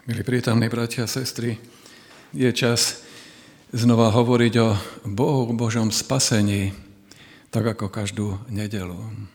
Milí prítomní bratia a sestry, je čas znova hovoriť o Bohu, Božom spasení, tak ako každú nedeľu.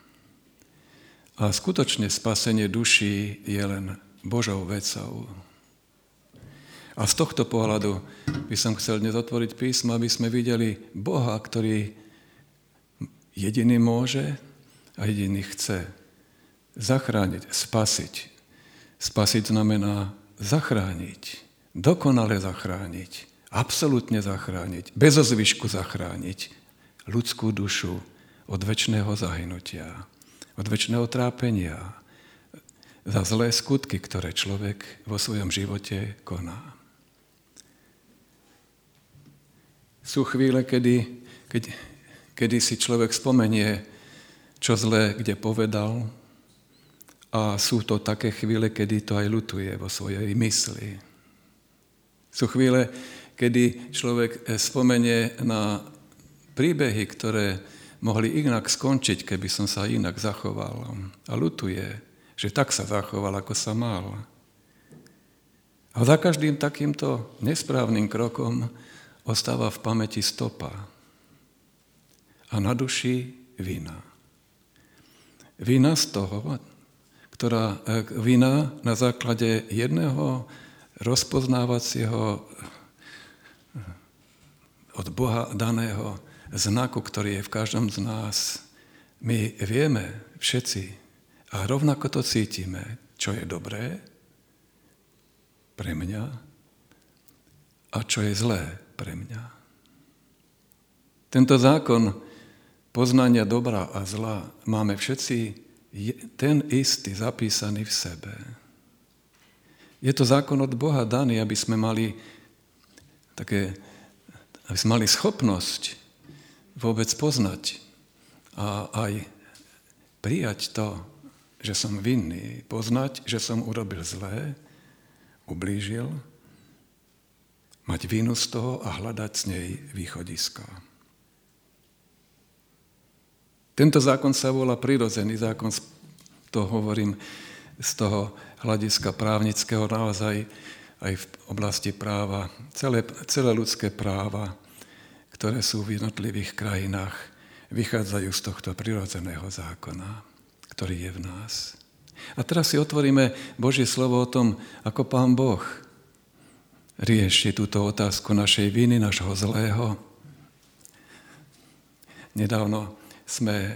A skutočne spasenie duší je len Božou vecou. A z tohto pohľadu by som chcel dnes otvoriť písmo, aby sme videli Boha, ktorý jediný môže a jediný chce zachrániť, spasiť. Spasiť znamená zachrániť, dokonale zachrániť, absolútne zachrániť, bez zvyšku zachrániť ľudskú dušu od večného zahynutia, od večného trápenia za zlé skutky, ktoré človek vo svojom živote koná. Sú chvíle, kedy si človek spomenie, čo zlé kde povedal, a sú to také chvíle, kedy to aj ľutuje vo svojej mysli. Sú chvíle, kedy človek spomenie na príbehy, ktoré mohli inak skončiť, keby som sa inak zachoval. A ľutuje, že tak sa zachoval, ako sa mal. A za každým takýmto nesprávnym krokom ostáva v pamäti stopa. A na duši vina. Vina z toho, vina na základe jedného rozpoznávacieho od Boha daného znaku, ktorý je v každom z nás. My vieme všetci a rovnako to cítime, čo je dobré pre mňa a čo je zlé pre mňa. Tento zákon poznania dobra a zla máme všetci ten istý zapísaný v sebe. Je to zákon od Boha daný, aby sme mali schopnosť vôbec poznať a aj prijať to, že som vinný, poznať, že som urobil zlé, ublížil, mať vinu z toho a hľadať z nej východisko. Tento zákon sa volá prirodzený zákon, to hovorím z toho hľadiska právnického naozaj aj v oblasti práva. Celé ľudské práva, ktoré sú v jednotlivých krajinách, vychádzajú z tohto prirodzeného zákona, ktorý je v nás. A teraz si otvoríme Božie slovo o tom, ako Pán Boh rieši túto otázku našej viny, našho zlého. Nedávno sme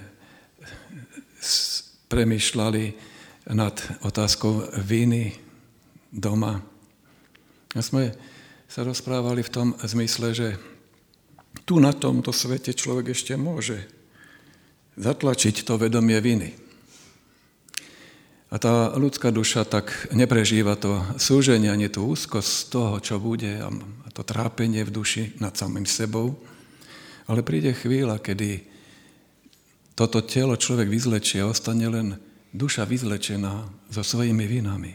premýšľali nad otázkou viny doma. A sme sa rozprávali v tom zmysle, že tu na tomto svete človek ešte môže zatlačiť to vedomie viny. A tá ľudská duša tak neprežíva to súženie, ani tú úzkosť z toho, čo bude, a to trápenie v duši nad samým sebou. Ale príde chvíľa, kedy toto telo človek vyzlečie a ostane len duša vyzlečená so svojimi vinami.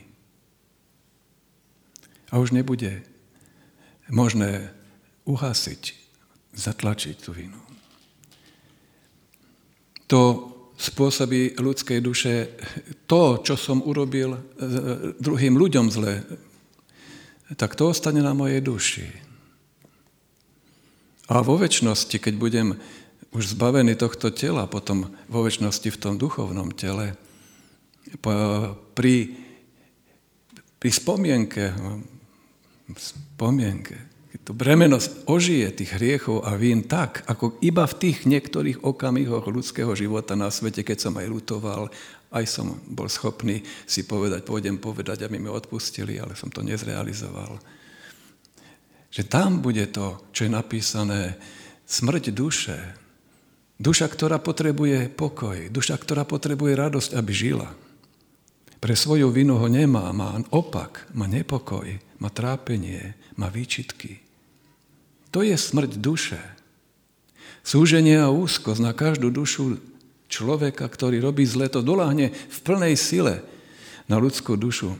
A už nebude možné uhasiť, zatlačiť tú vinu. To spôsobí ľudskej duše to, čo som urobil druhým ľuďom zle, tak to ostane na mojej duši. A vo večnosti, keď budem už zbavený tohto tela, potom vo večnosti v tom duchovnom tele, pri spomienke, keď to bremeno ožije tých hriechov a vín tak, ako iba v tých niektorých okamihoch ľudského života na svete, keď som aj ľutoval, aj som bol schopný si pôjdem povedať, aby mi odpustili, ale som to nezrealizoval. Že tam bude to, čo je napísané, smrť duše. Duša, ktorá potrebuje pokoj, duša, ktorá potrebuje radosť, aby žila. Pre svoju vinu ho nemá, má opak, má nepokoj, má trápenie, má výčitky. To je smrť duše. Súženie a úzkosť na každú dušu človeka, ktorý robí zle, to doľahne v plnej sile na ľudskú dušu.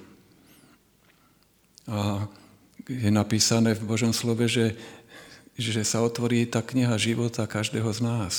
A je napísané v Božom slove, že sa otvorí tá kniha života každého z nás.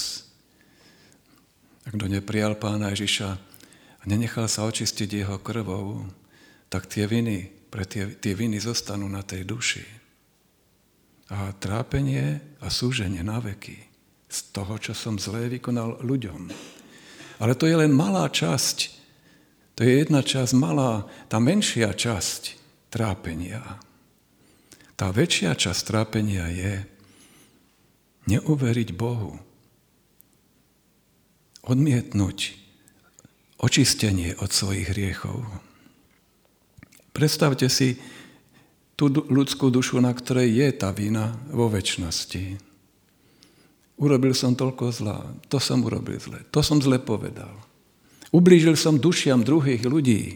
A kto neprijal Pána Ježiša a nenechal sa očistiť jeho krvou, tak tie viny pre tie viny zostanú na tej duši. A trápenie a súženie na veky z toho, čo som zlé vykonal ľuďom. Ale to je len malá časť. To je jedna časť malá, tá menšia časť trápenia. Tá väčšia časť trápenia je neuveriť Bohu. Odmietnúť očistenie od svojich hriechov. Predstavte si tú ľudskú dušu, na ktorej je tá vina vo večnosti. Urobil som toľko zla, to som urobil zle, to som zle povedal. Ublížil som dušiam druhých ľudí.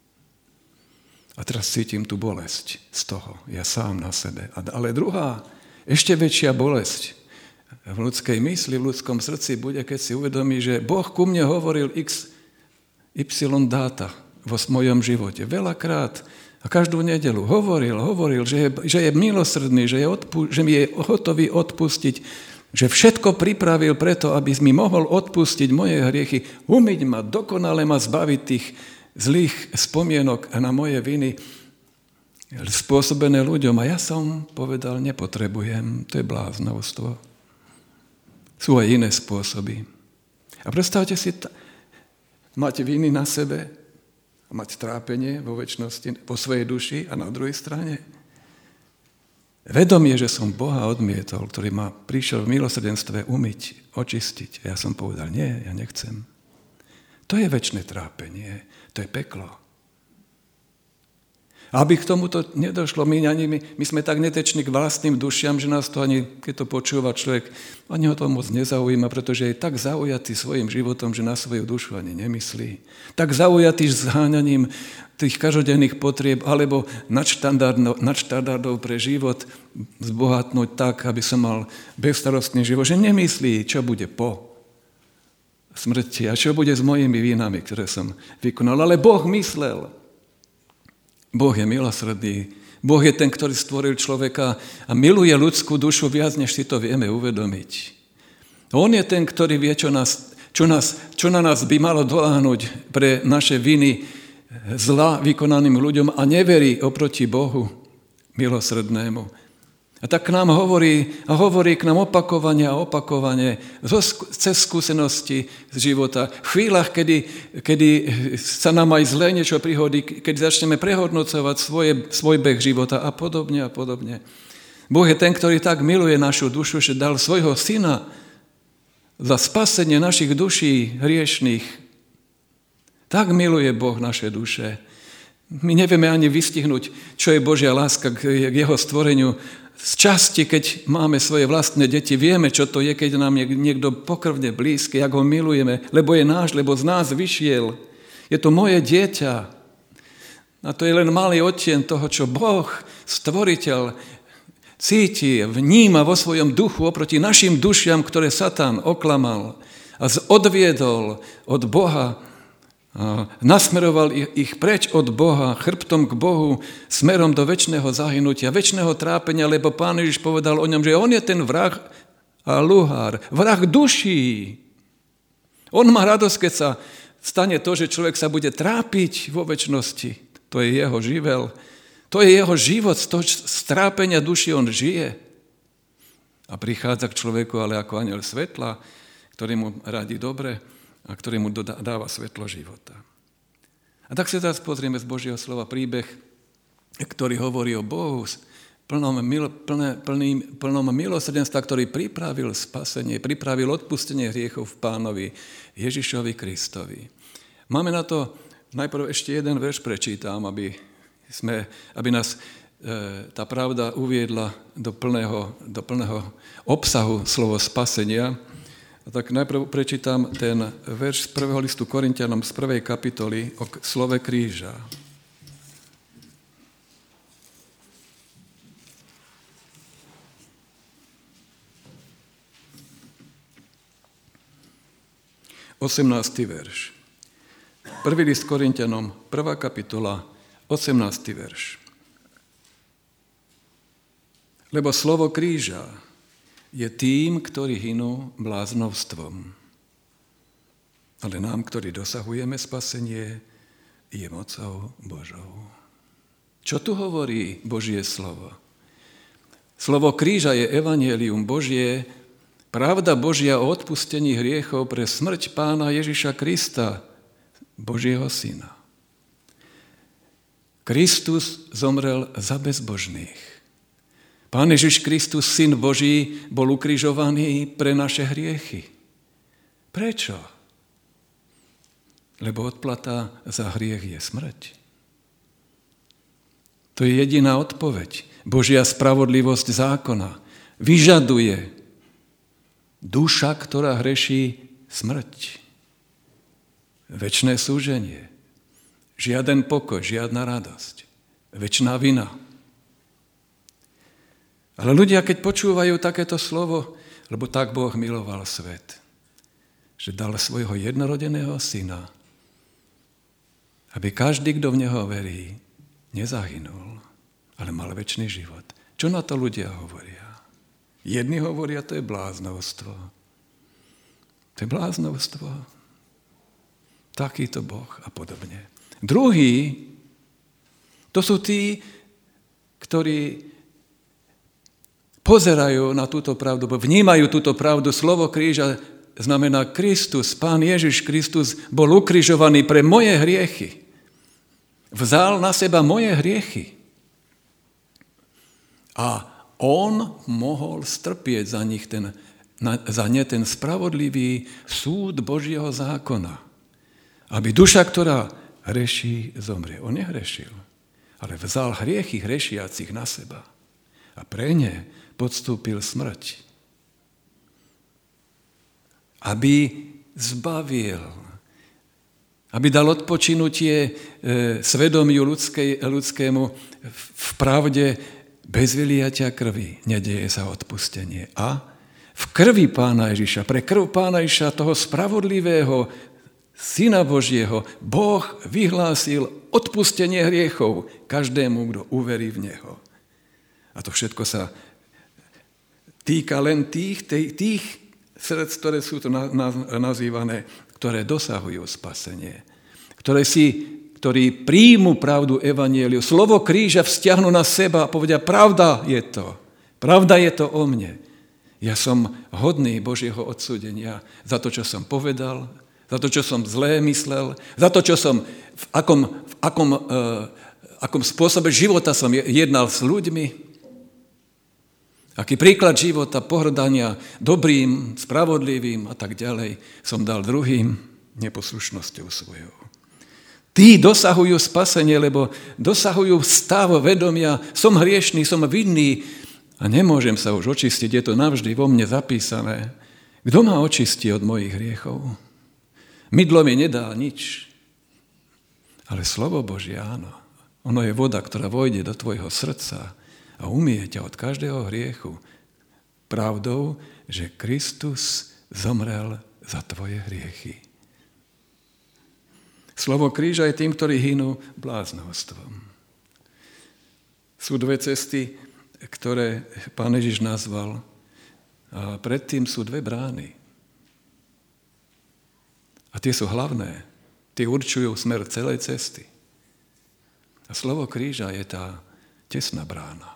A teraz cítim tú bolesť z toho, ja sám na sebe. Ale druhá, ešte väčšia bolesť v ľudskej mysli, v ľudskom srdci bude, keď si uvedomí, že Boh ku mne hovoril y dáta vo mojom živote. Veľakrát a každú nedeľu hovoril, že je milosrdný, že mi je hotový odpustiť, že všetko pripravil preto, aby mi mohol odpustiť moje hriechy, umyť ma, dokonale ma zbaviť tých zlých spomienok na moje viny spôsobené ľuďom. A ja som povedal, nepotrebujem, to je bláznostvo. Sú aj iné spôsoby. A predstavte si, mať viny na sebe a mať trápenie vo večnosti, vo svojej duši a na druhej strane vedomie, že som Boha odmietol, ktorý ma prišiel v milosrdenstve umyť, očistiť. Ja som povedal, nie, ja nechcem. To je večné trápenie, to je peklo. A aby k tomuto nedošlo, my sme tak neteční k vlastným dušiam, že nás to ani, keď to počúva človek, ani ho to moc nezaujíma, pretože je tak zaujatý svojim životom, že na svoju dušu ani nemyslí. Tak zaujatý zháňaním tých každodenných potrieb alebo nadštandardov pre život zbohatnúť tak, aby som mal bezstarostný život, že nemyslí, čo bude po smrti a čo bude s mojimi vínami, ktoré som vykonal. Ale Boh myslel. Boh je milosrdný. Boh je ten, ktorý stvoril človeka a miluje ľudskú dušu viac, než si to vieme uvedomiť. On je ten, ktorý vie, čo na nás by malo doľahnúť pre naše viny zla vykonaným ľuďom a neverí oproti Bohu milosrdnému. A tak k nám hovorí k nám opakovane cez skúsenosti z života. V chvíľach, kedy sa nám aj zlé niečo prihodí, keď začneme prehodnocovať svoj beh života a podobne a podobne. Boh je ten, ktorý tak miluje našu dušu, že dal svojho syna za spasenie našich duší hriešných. Tak miluje Boh naše duše. My nevieme ani vystihnúť, čo je Božia láska k jeho stvoreniu. Z časti, keď máme svoje vlastné deti, vieme, čo to je, keď nám je niekto pokrvne blízky, jak ho milujeme, lebo je náš, lebo z nás vyšiel. Je to moje dieťa. A to je len malý odtieň toho, čo Boh, stvoriteľ, cíti, vníma vo svojom duchu oproti našim dušiam, ktoré Satan oklamal a odviedol od Boha, a nasmeroval ich preč od Boha, chrbtom k Bohu, smerom do večného zahynutia, večného trápenia, lebo Pán Ježiš povedal o ňom, že on je ten vrah a luhár, vrah duší. On má radosť, keď sa stane to, že človek sa bude trápiť vo večnosti. To je jeho živel. To je jeho život, z trápenia duši on žije. A prichádza k človeku, ale ako anjel svetla, ktorý mu radí dobre, a ktorý mu dáva svetlo života. A tak sa teraz pozrieme z Božieho slova príbeh, ktorý hovorí o Bohu, plnom milosrdenstva, ktorý pripravil spasenie, pripravil odpustenie hriechov v Pánovi Ježišovi Kristovi. Máme na to, najprv ešte jeden verš prečítam, aby nás tá pravda uviedla do plného obsahu slovo spasenia. A tak najprv prečítam ten verš z 1. listu Korinťanom z 1. kapitoly o slove kríža. Osemnácty verš. 1. list Korinťanom, 1. kapitola, 18. verš. Lebo slovo kríža je tým, ktorí hynú bláznovstvom. Ale nám, ktorí dosahujeme spasenie, je mocou Božou. Čo tu hovorí Božie slovo? Slovo kríža je evanjelium Božie, pravda Božia o odpustení hriechov pre smrť Pána Ježiša Krista, Božieho Syna. Kristus zomrel za bezbožných. Pán Ježiš Kristus, Syn Boží, bol ukrižovaný pre naše hriechy. Prečo? Lebo odplata za hriech je smrť. To je jediná odpoveď. Božia spravodlivosť zákona vyžaduje duša, ktorá hreší, smrť. Večné súženie. Žiaden pokoj, žiadna radosť. Večná vina. Ale ľudia, keď počúvajú takéto slovo, lebo tak Boh miloval svet, že dal svojho jednorodeného syna, aby každý, kto v neho verí, nezahynul, ale mal večný život. Čo na to ľudia hovoria? Jedni hovoria, to je bláznovstvo. To je bláznovstvo. Takýto Boh a podobne. Druhí, to sú tí, ktorí pozerajú na túto pravdu, vnímajú túto pravdu. Slovo kríža znamená Kristus, Pán Ježiš Kristus bol ukrižovaný pre moje hriechy. Vzal na seba moje hriechy. A on mohol strpieť za ne ten spravodlivý súd Božieho zákona. Aby duša, ktorá hreší, zomrie. On nehrešil, ale vzal hriechy hrešiacich na seba. A pre ne podstúpil smrť. Aby zbavil, aby dal odpočinutie svedomiu ľudskému v pravde bez vyliatia krvi. Nedeje sa odpustenie. A v krvi Pána Ježiša, pre krv Pána Ježiša, toho spravodlivého Syna Božieho, Boh vyhlásil odpustenie hriechov každému, kto uverí v Neho. A to všetko sa týka len tých srdc, ktoré sú to nazývané, ktoré dosahujú spasenie. Ktorí príjmu pravdu evanjeliu, slovo kríža vzťahnú na seba a povedia, pravda je to o mne. Ja som hodný Božieho odsúdenia za to, čo som povedal, za to, čo som zlé myslel, za to, čo som v akom spôsobe života som jednal s ľuďmi. Aký príklad života, pohrdania dobrým, spravodlivým a tak ďalej som dal druhým neposlušnosťou svojou. Tí dosahujú spasenie, lebo dosahujú stav vedomia, som hriešný, som vinný a nemôžem sa už očistiť, je to navždy vo mne zapísané. Kto ma očistí od mojich hriechov? Mydlo mi nedá nič, ale slovo Božie áno. Ono je voda, ktorá vojde do tvojho srdca a umie ťa od každého hriechu. Pravdou, že Kristus zomrel za tvoje hriechy. Slovo kríža je tým, ktorí hynú bláznostvom. Sú dve cesty, ktoré Pán Ježiš nazval, a predtým sú dve brány. A tie sú hlavné. Tie určujú smer celej cesty. A slovo kríža je tá tesná brána.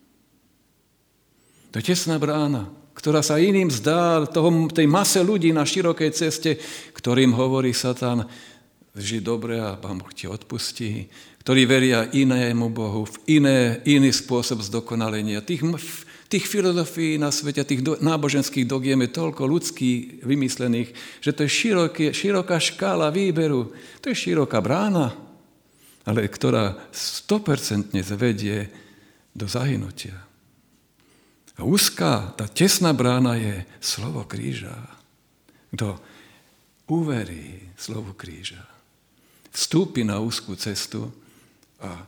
To je tesná brána, ktorá sa iným zdá, tej mase ľudí na širokej ceste, ktorým hovorí Satan, žij dobre a Pán Boh ti odpustí, ktorí veria inému Bohu, v iný spôsob zdokonalenia. Tých filozofií na svete, tých náboženských dogiem je toľko ľudských vymyslených, že to je široká škála výberu, to je široká brána, ale ktorá 100% zvedie do zahynutia. A úzká, tá tesná brána je slovo kríža. Kto uverí slovu kríža, vstúpi na úzkú cestu a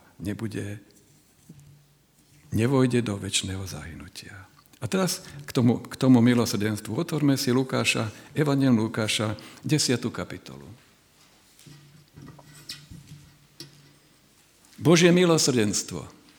nevojde do večného zahynutia. A teraz k tomu milosrdenstvu. Otvorme si Evangelium Lukáša, 10. kapitolu. Božie milosrdenstvo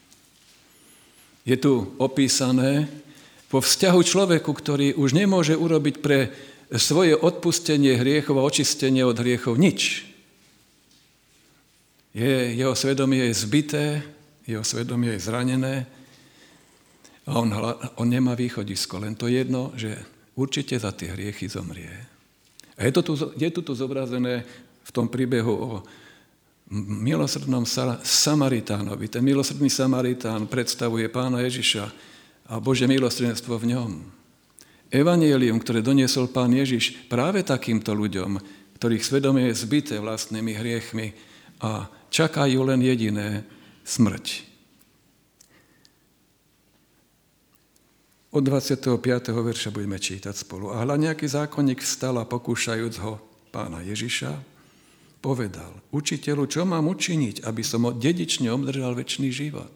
je tu opísané vo vzťahu človeku, ktorý už nemôže urobiť pre svoje odpustenie hriechov a očistenie od hriechov nič. Jeho svedomie je zbité, jeho svedomie je zranené a on nemá východisko. Len to jedno, že určite za tie hriechy zomrie. A je to tu zobrazené v tom príbehu o milosrdnom Samaritánovi. Ten milosrdný Samaritán predstavuje Pána Ježiša a Božie milosrdenstvo v ňom. Evanjelium, ktoré doniesol Pán Ježiš práve takýmto ľuďom, ktorých svedomie je zbité vlastnými hriechmi a čakajú len jediné smrť. Od 25. verša budeme čítať spolu. A hľa nejaký zákonník vstal a pokúšajúc ho Pána Ježiša, povedal: Učiteľu, čo mám učiniť, aby som dedične obdržal večný život?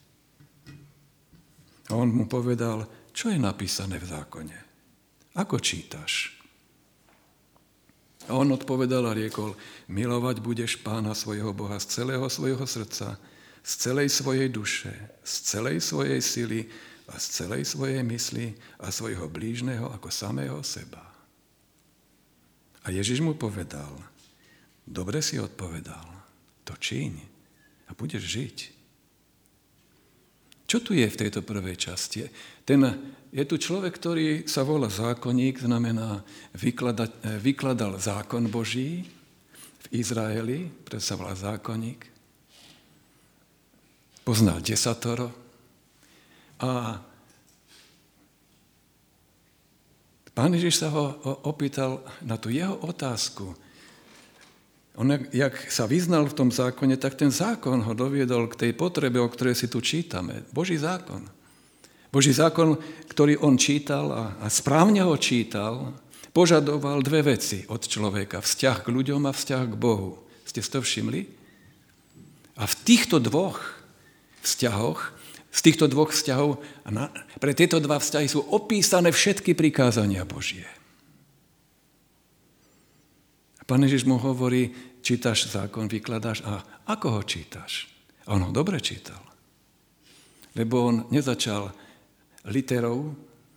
A on mu povedal: čo je napísané v zákone? Ako čítaš? A on odpovedal a riekol: milovať budeš Pána svojho Boha z celého svojho srdca, z celej svojej duše, z celej svojej sily a z celej svojej mysli a svojho blížneho ako samého seba. A Ježiš mu povedal: dobre si odpovedal, to čiň a budeš žiť. Čo tu je v tejto prvej časti? Je tu človek, ktorý sa volá zákonník, znamená vykladal zákon Boží v Izraeli, preto sa volá zákonník. Poznal desatoro a Pán Ježiš sa ho opýtal na tú jeho otázku. On, jak sa vyznal v tom zákone, tak ten zákon ho doviedol k tej potrebe, o ktorej si tu čítame. Boží zákon. Boží zákon, ktorý on čítal a správne ho čítal, požadoval dve veci od človeka. Vzťah k ľuďom a vzťah k Bohu. Ste si to všimli? A v týchto dvoch vzťahoch, pre tieto dva vzťahy sú opísané všetky prikázania Božie. Pán Ježiš mu hovorí: čítaš zákon, vykladáš a ako ho čítaš? A on ho dobre čítal. Lebo on nezačal literou,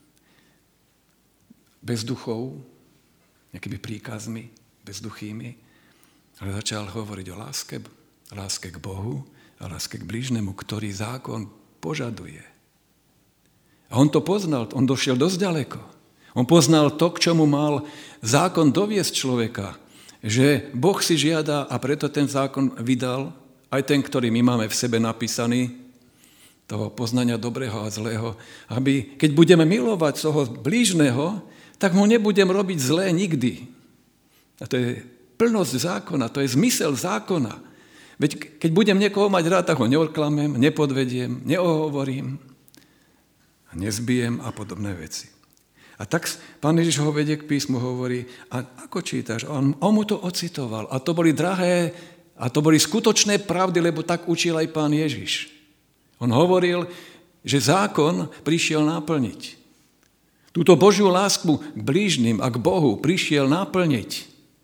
bezduchou, nejakými príkazmi, bezduchými, ale začal hovoriť o láske k Bohu a láske k blížnemu, ktorý zákon požaduje. A on to poznal, on došiel dosť ďaleko. On poznal to, k čomu mal zákon doviesť človeka, že Boh si žiada a preto ten zákon vydal, aj ten, ktorý my máme v sebe napísaný, toho poznania dobrého a zlého, aby keď budeme milovať toho blížneho, tak mu nebudem robiť zlé nikdy. A to je plnosť zákona, to je zmysel zákona. Veď keď budem niekoho mať rád, tak ho neoklamem, nepodvediem, neohovorím, nezbijem a podobné veci. A tak Pán Ježiš ho vedie k písmu, hovorí: a ako čítaš? On mu to ocitoval. A to boli drahé, a to boli skutočné pravdy, lebo tak učil aj Pán Ježiš. On hovoril, že zákon prišiel naplniť. Túto Božiu lásku k blížnym a k Bohu prišiel naplniť.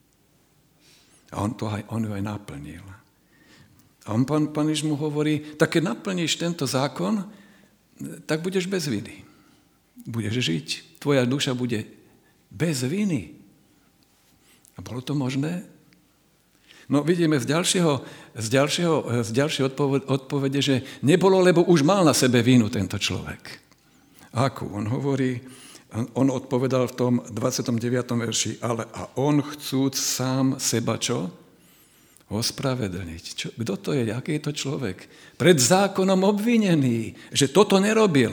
A on ju aj naplnil. A Pán Ježiš mu hovorí: tak keď naplníš tento zákon, tak budeš bez viny. Budeš žiť. Tvoja duša bude bez viny. A bolo to možné? No vidíme z ďalšej odpovede, že nebolo, lebo už mal na sebe vinu tento človek. Akú? On hovorí, on odpovedal v tom 29. verši: ale a on chcúc sám seba čo? Ospravedlniť. Kto to je? Aký je to človek? Pred zákonom obvinený, že toto nerobil.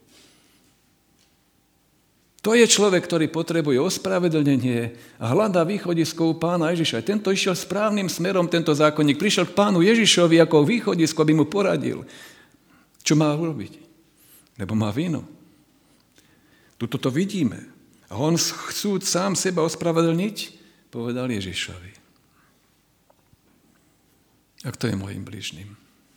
To je človek, ktorý potrebuje ospravedlnenie a hľadá východisko u Pána Ježiša. Tento išiel správnym smerom, tento zákonník. Prišiel k Pánu Ježišovi ako východisko, aby mu poradil. Čo má urobiť? Lebo má vinu. Tuto to vidíme. A on chcúc sám seba ospravedlniť, povedal Ježišovi: a kto je môjim blížnym?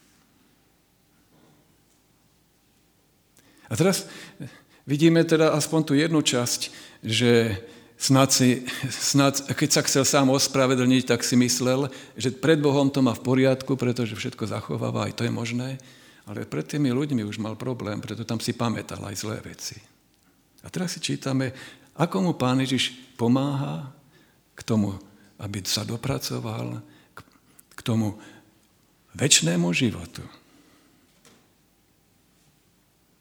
A teraz vidíme teda aspoň tú jednu časť, že snad, keď sa chcel sám ospravedlniť, tak si myslel, že pred Bohom to má v poriadku, pretože všetko zachováva, aj to je možné, ale pred tými ľuďmi už mal problém, preto tam si pamätal aj zlé veci. A teraz si čítame, ako mu Pán Ježiš pomáha k tomu, aby sa dopracoval k tomu večnému životu.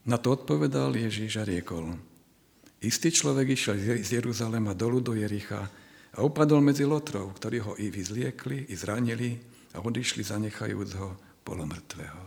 Na to odpovedal Ježiš a riekol: Istý človek išiel z Jeruzalema dolu do Jericha a upadol medzi lotrov, ktorí ho i vyzliekli, i zranili a odišli, zanechajúc ho polomrtvého.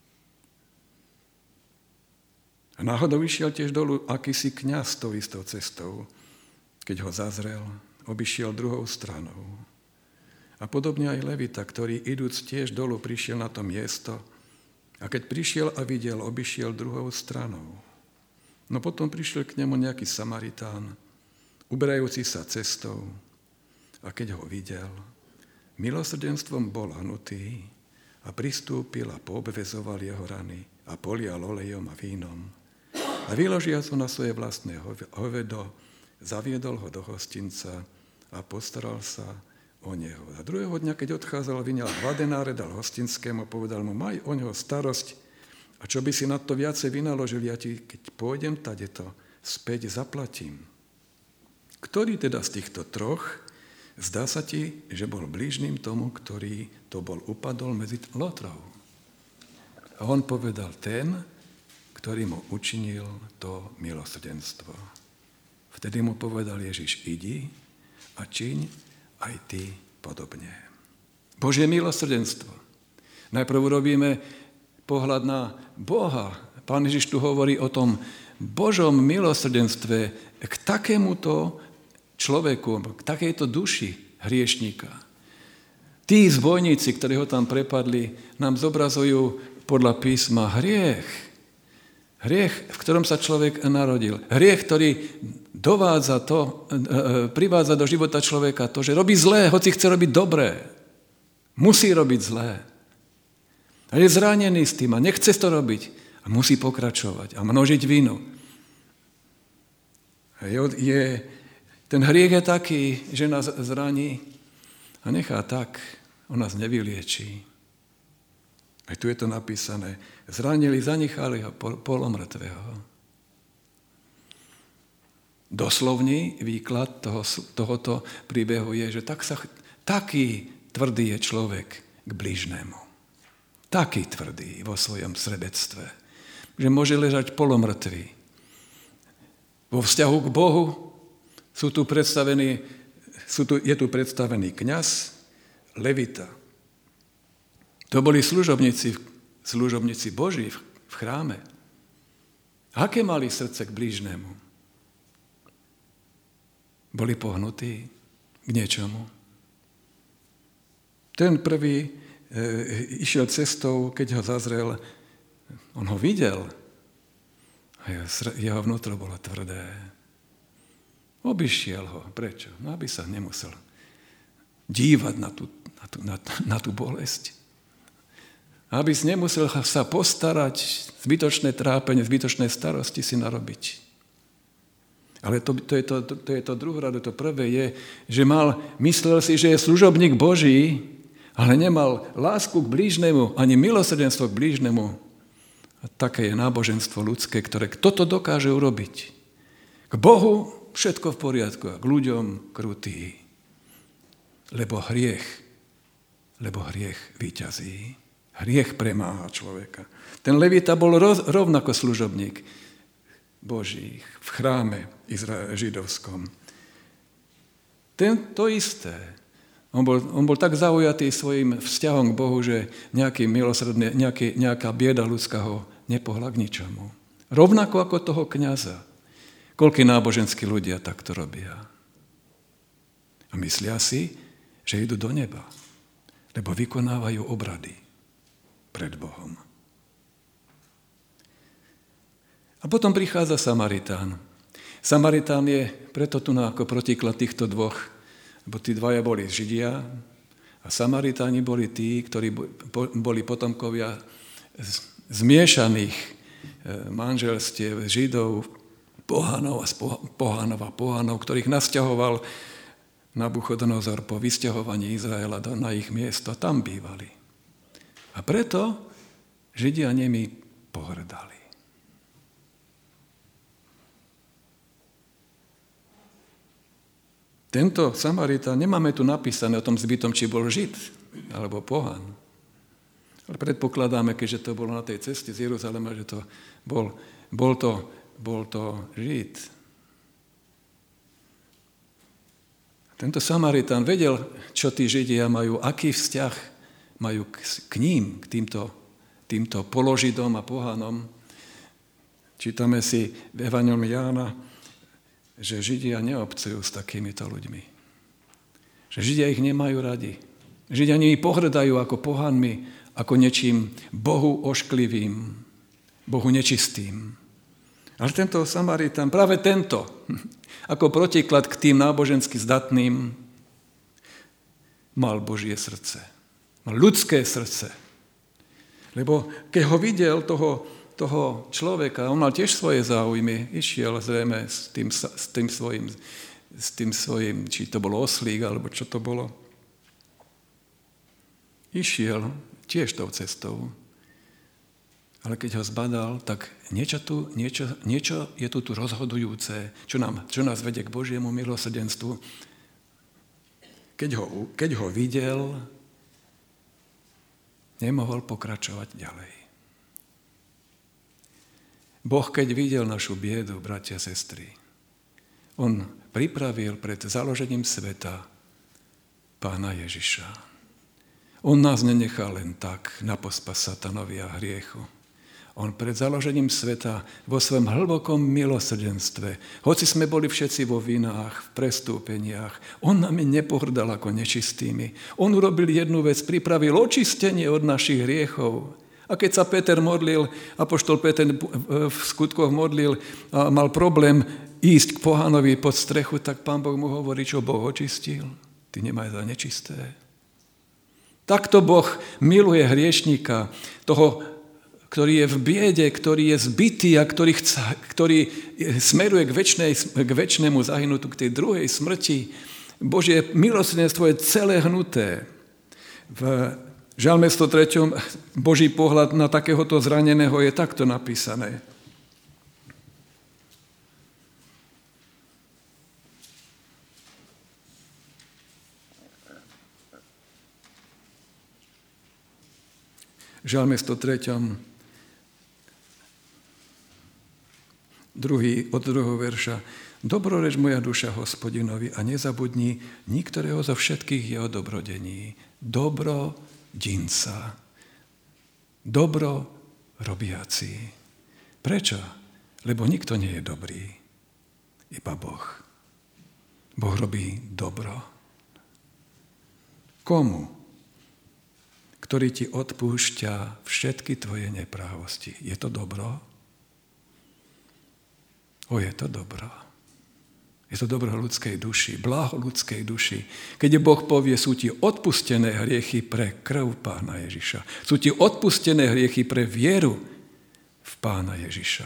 A náhodou išiel tiež dolu akýsi kňaz tou istou cestou. Keď ho zazrel, obišiel druhou stranou. A podobne aj Levita, ktorý idúc tiež dolu prišiel na to miesto, a keď prišiel a videl, obišiel druhou stranou. No potom prišiel k nemu nejaký Samaritán, uberajúci sa cestou, a keď ho videl, milosrdenstvom bol hnutý a pristúpil a poobvezoval jeho rany a polial olejom a vínom. A vyložiac ho na svoje vlastné hovedo, zaviedol ho do hostinca a postaral sa o neho. A druhého dňa, keď odchádzal, vyňal 2 denáre, dal hostinskému, povedal mu: maj o neho starosť, a čo by si na to viacej vynaložil, ja ti, keď pôjdem tadeto, späť zaplatím. Ktorý teda z týchto troch, zdá sa ti, že bol blížnym tomu, ktorý to bol upadol medzi lotrov? A on povedal: ten, ktorý mu učinil to milosrdenstvo. Vtedy mu povedal Ježiš: idi a čiň aj ty podobne. Božie milosrdenstvo. Najprv urobíme pohľad na Boha. Pán Ježiš tu hovorí o tom Božom milosrdenstve k takémuto človeku, k takejto duši hriešníka. Tí zbojníci, ktorí ho tam prepadli, nám zobrazujú podľa písma hriech. Hriech, v ktorom sa človek narodil. Hriech, ktorý privádza do života človeka to, že robí zlé, hoci chce robiť dobré. Musí robiť zlé. A je zranený s tým a nechce to robiť. A musí pokračovať a množiť vinu. Ten hriech je taký, že nás zraní a nechá tak, on nás nevyliečí. Aj tu je to napísané. Zranili, zanechali ho polomrtvého. Doslovný výklad tohoto príbehu je, že taký tvrdý je človek k blížnemu. Taký tvrdý vo svojom srebectve, že môže ležať polomrtvý. Vo vzťahu k Bohu je tu predstavený kňaz, levita. To boli služobníci Boží v chráme. Aké mali srdce k blížnemu? Boli pohnutí k niečomu. Ten prvý išiel cestou, keď ho zazrel, on ho videl a jeho vnútro bolo tvrdé. Obišiel ho. Prečo? No, aby sa nemusel dívať na tú bolesť. Aby si nemusel sa postarať, zbytočné trápenie, zbytočné starosti si narobiť. Ale to je to druhorade. To prvé je, že myslel si, že je služobník Boží, ale nemal lásku k blížnemu, ani milosrdenstvo k blížnemu. A také je náboženstvo ľudské, ktoré toto dokáže urobiť. K Bohu všetko v poriadku a k ľuďom krutý. Lebo hriech víťazí. Hriech premáha človeka. Ten levita bol rovnako služobník Božích v chráme židovskom. To isté. On bol tak zaujatý svojim vzťahom k Bohu, že nejaká bieda ľudská ho nepohla k ničomu. Rovnako ako toho kňaza. Koľkí náboženskí ľudia takto robia. A myslia si, že idú do neba, lebo vykonávajú obrady pred Bohom. A potom prichádza Samaritán. Samaritán je preto tu ako protiklad týchto dvoch, lebo tí dvaja boli Židia a Samaritáni boli tí, ktorí boli potomkovia zmiešaných manželstiev Židov, pohanov a pohanov, ktorých nasťahoval Nabuchodonozor po vysťahovaní Izraela na ich miesto. Tam bývali. A preto Židia nimi pohrdali. Tento Samaritán, nemáme tu napísané o tom zbytom, či bol Žid alebo pohan. Predpokladáme, keďže to bolo na tej ceste z Jeruzalema, že to bol to Žid. Tento Samaritán vedel, čo tí Židia majú, aký vzťah majú k ním, k týmto položidom a pohanom. Čítame si v Evangeliu Jána, že Židia neobcujú s takýmito ľuďmi. Že Židia ich nemajú radi. Židia nimi pohrdajú ako pohanmi, ako niečím Bohu ošklivým, Bohu nečistým. Ale tento Samaritán, práve tento, ako protiklad k tým nábožensky zdatným, mal Božie srdce. Mal ľudské srdce. Lebo keď ho videl, toho človeka, on mal tiež svoje záujmy, išiel zrejme s tým svojím, či to bol oslík, alebo čo to bolo. Išiel tiež tou cestou. Ale keď ho zbadal, tak niečo je tu rozhodujúce, čo nás vedie k Božiemu milosrdenstvu. Keď ho videl, nemohol pokračovať ďalej. Boh, keď videl našu biedu, bratia a sestry, on pripravil pred založením sveta Pána Ježiša. On nás nenechal len tak na pospas satanovi a hriechu. On pred založením sveta vo svojom hlbokom milosrdenstve, hoci sme boli všetci vo vinách, v prestúpeniach, on nami nepohrdal ako nečistými. On urobil jednu vec, pripravil očistenie od našich hriechov. A keď sa Peter modlil, apoštol Peter v skutkoch modlil a mal problém ísť k pohanovi pod strechu, tak Pán Boh mu hovorí, čo Boh očistil. Ty nemaj za nečisté. Takto Boh miluje hriešníka, toho, ktorý je v biede, ktorý je zbitý a ktorý smeruje k večnému zahynutiu, k tej druhej smrti. Božie milosrdenstvo je celé hnuté. V Žalme 103. Boží pohľad na takéhoto zraneného je takto napísané. Žalme 103. Od druhého verša. Dobroreč moja duša Hospodinovi a nezabudni niktorého zo všetkých jeho dobrodení. Dobrodinca. Dobro robiaci. Prečo? Lebo nikto nie je dobrý. Iba Boh. Boh robí dobro. Komu? Ktorý ti odpúšťa všetky tvoje neprávosti. Je to dobro? Je to dobro. Je to dobro ľudskej duši, blaho ľudskej duši. Keď Boh povie, sú ti odpustené hriechy pre krv Pána Ježiša. Sú ti odpustené hriechy pre vieru v Pána Ježiša.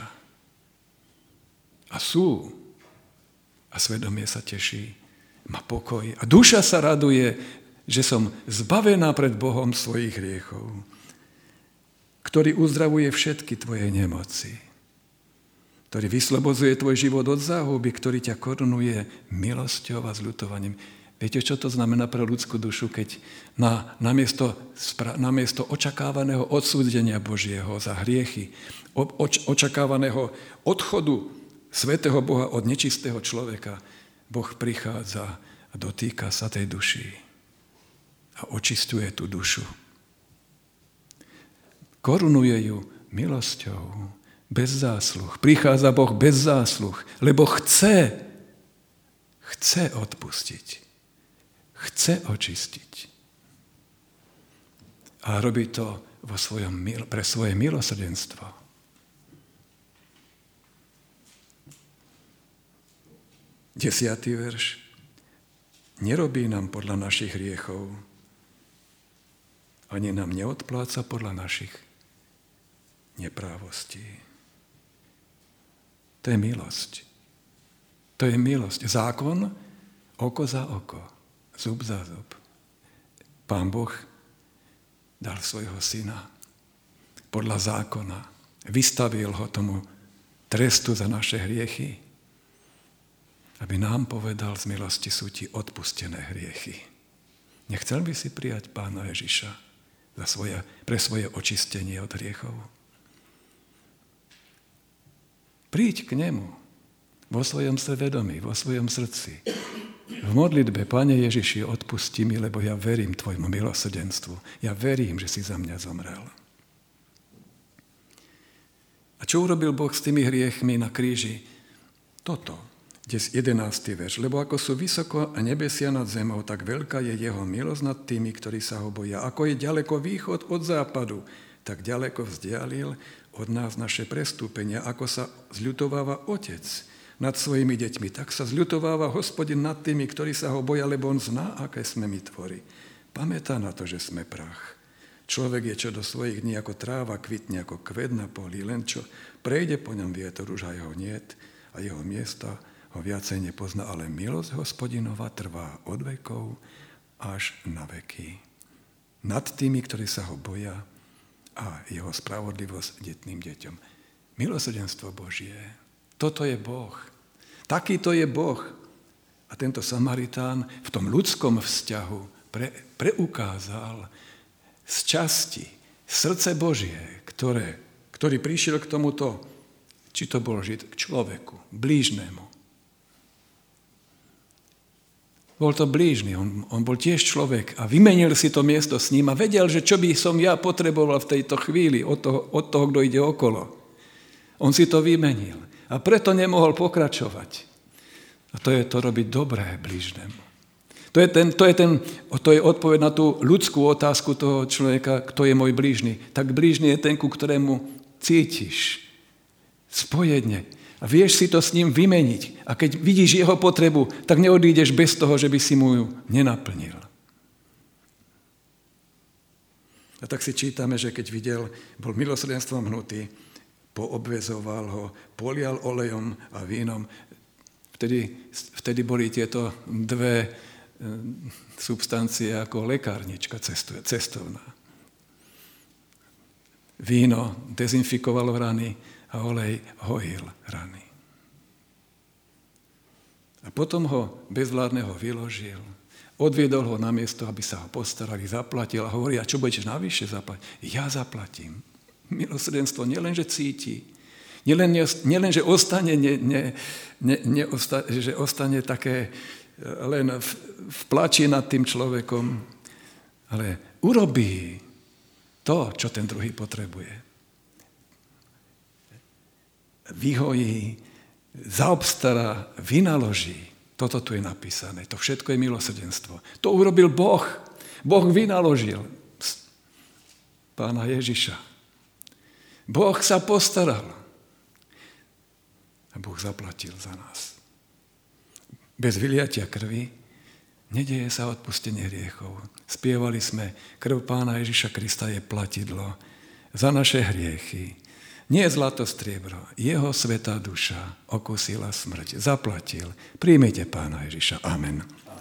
A svedomie sa teší, má pokoj. A duša sa raduje, že som zbavená pred Bohom svojich hriechov, ktorý uzdravuje všetky tvoje nemoci, ktorý vyslobozuje tvoj život od záhuby, ktorý ťa korunuje milosťou a zľutovaním. Viete, čo to znamená pre ľudskú dušu, keď namiesto očakávaného odsúdenia Božieho za hriechy, očakávaného odchodu svätého Boha od nečistého človeka, Boh prichádza a dotýka sa tej duši a očistuje tú dušu. Korunuje ju milosťou, bez zásluh. Prichádza Boh bez zásluh, lebo chce odpustiť. Chce očistiť. A robí to pre svoje milosrdenstvo. Desiatý verš. Nerobí nám podľa našich hriechov, ani nám neodpláca podľa našich neprávostí. To je milosť. To je milosť. Zákon, oko za oko, zub za zub. Pán Boh dal svojho syna podľa zákona. Vystavil ho tomu trestu za naše hriechy, aby nám povedal, z milosti sú ti odpustené hriechy. Nechcel by si prijať Pána Ježiša pre svoje očistenie od hriechov. Príď k nemu vo svojom svedomí, vo svojom srdci. V modlitbe, Pane Ježiši, odpusti mi, lebo ja verím tvojmu milosrdenstvu. Ja verím, že si za mňa zomrel. A čo urobil Boh s tými hriechmi na kríži? Toto, 11. verš. Lebo ako sú vysoko a nebesia nad zemou, tak veľká je jeho milosť nad tými, ktorí sa ho boja. Ako je ďaleko východ od západu, tak ďaleko vzdialil od nás naše prestúpenia. Ako sa zľutováva otec nad svojimi deťmi, tak sa zľutováva Hospodin nad tými, ktorí sa ho boja, lebo on zná, aké sme my tvory. Pamätá na to, že sme prach. Človek je čo do svojich dní ako tráva, kvitne ako kvet na poli, len čo prejde po ňom vietor, už aj ho niet a jeho miesta ho viacej nepozná, ale milosť Hospodinova trvá od vekov až na veky. Nad tými, ktorí sa ho boja, a jeho spravodlivosť detným deťom. Milosrdenstvo Božie. Toto je Boh. Takýto je Boh. A tento Samaritán v tom ľudskom vzťahu preukázal z časti srdce Božie, ktorý prišiel k tomuto, či to bol Žid, k človeku, blížnemu. Bol to blížny, on bol tiež človek a vymenil si to miesto s ním a vedel, že čo by som ja potreboval v tejto chvíli od toho, kto ide okolo. On si to vymenil a preto nemohol pokračovať. A to je to robiť dobré blížnemu. To je odpoveď na tú ľudskú otázku toho človeka, kto je môj blížny. Tak blížny je ten, ku ktorému cítiš spojenie. A vieš si to s ním vymeniť. A keď vidíš jeho potrebu, tak neodídeš bez toho, že by si mu ju nenaplnil. A tak si čítame, že keď bol milosrdenstvom hnutý, poobvezoval ho, polial olejom a vínom. Vtedy boli tieto dve substancie ako lekárnička cestovná. Víno dezinfikovalo rany a olej hojil rany. A potom ho bezvládneho vyložil, odviedol ho na miesto, aby sa ho postarali, zaplatil a hovorí, a čo budeš navyše zaplatiť? Ja zaplatím. Milosrdenstvo nielenže cíti, nielenže ostane, že ostane také len v plači nad tým človekom, ale urobí to, čo ten druhý potrebuje. Vyhojí, zaobstará, vynaloží. Toto tu je napísané. To všetko je milosrdenstvo. To urobil Boh. Boh vynaložil Pána Ježiša. Boh sa postaral. A Boh zaplatil za nás. Bez vyliatia krvi nedeje sa odpustenie hriechov. Spievali sme, krv Pána Ježiša Krista je platidlo za naše hriechy. Nie zlato striebro, jeho svätá duša okusila smrť, zaplatil. Príjmite Pána Ježiša. Amen.